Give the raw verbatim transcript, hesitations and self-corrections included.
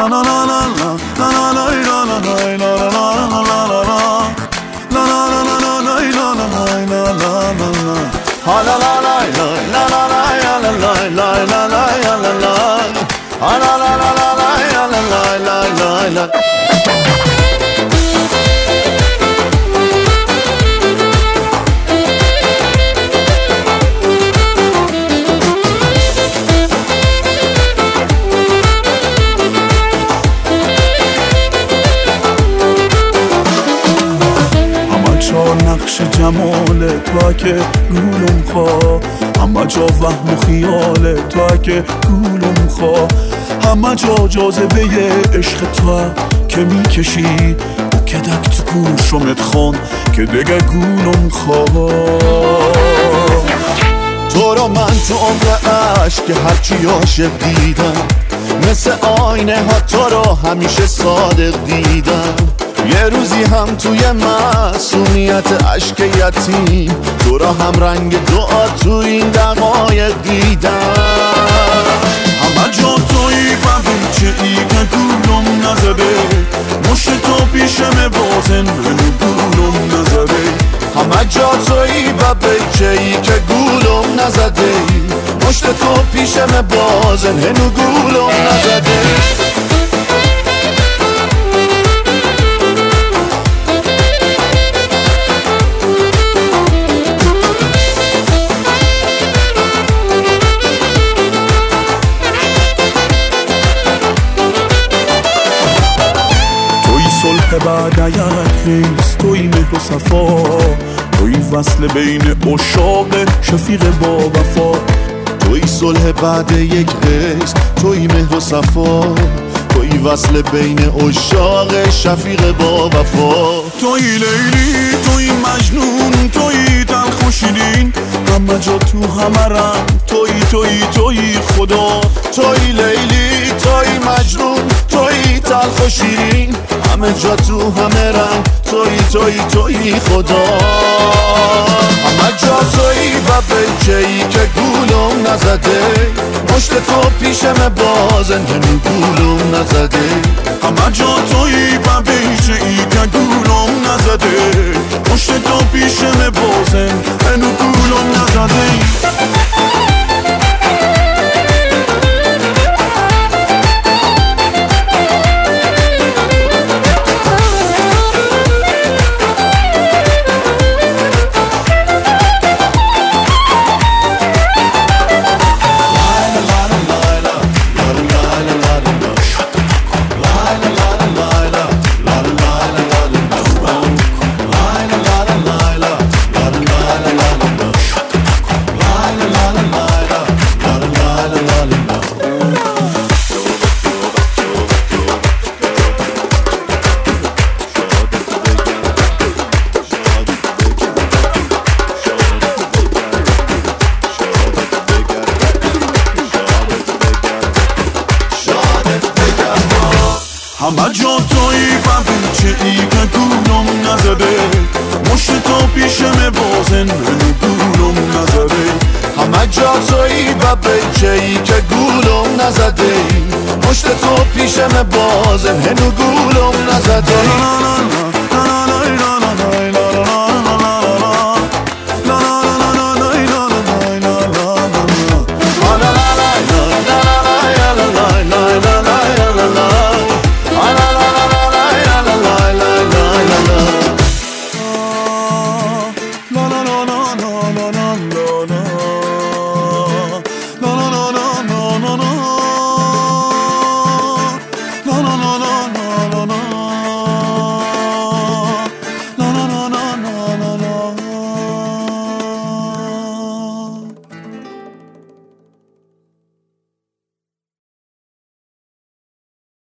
نقش جمال تو که گولم خواه، همه جا وهم و خیال تو که گولم خواه، همه جا جاذبه عشق تو که میکشی که دک تو گوشمت خون که دیگه گولم خواه. تو رو من تو عمر عشق که هرچی عاشق دیدم، مثل آینه ها تو رو همیشه صادق دیدم. یه روزی هم توی معصومیت عشق یتیم، تو را هم رنگ دعا تو این دقایق دیدم. همه جا تویی و بیچه ای که گولم نزده، مشت تو پیشم بازن هنو گولم نزده. همه جا تویی و بیچه ای که گولم نزده، مشت تو پیشم بازن هنو گولم نزده. بعد یک خیز توی مهر و صفا، توی وصل بین عشاق شفیق با وفا. توی صلح بعد یک قیس، توی مهر و صفا، توی وصل بین عشاق شفیق با وفا. توی لیلی، توی مجنون، توی تلخ و شیرین، همه جا تو همه رنگ توی توی توی خدا. توی لیلی، توی مجنون، توی تلخ و شیرین، همه جا تو همه رنگ توی توی توی خدا. همه جا توی و بیچه ای که گولم نزده، مشت تو پیشم بازن هنو گولم نزده. همه جا توی و بیچه ای که گولم نزده، مشت تو پیشم بازن هنو گولم نزده. همه جا توی و بیچه ای که گولم نزده، مشت تو پیشم بازن هنو گولم نزده. همه جا توی و بیچه ای که گولم نزده، مشت تو پیشم بازن هنو گولم نزده.